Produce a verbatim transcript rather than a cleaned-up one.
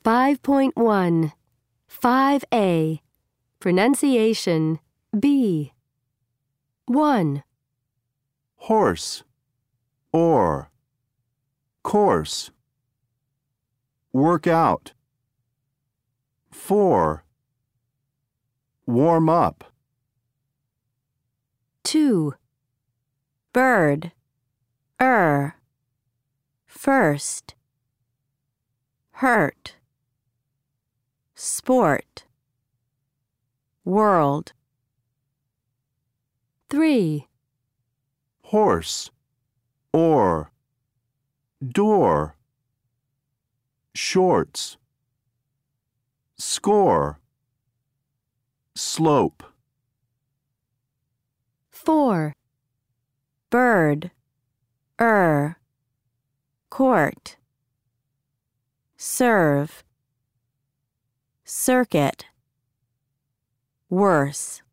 five point one. five A. Pronunciation B. one. Horse, or, course. Work out. Four. Warm up. two. Bird, er, first. Hurt, sport, world. three. Horse, or, door. Shorts. Score. Slope. four. Bird, er, court. Serve, circuit, worse.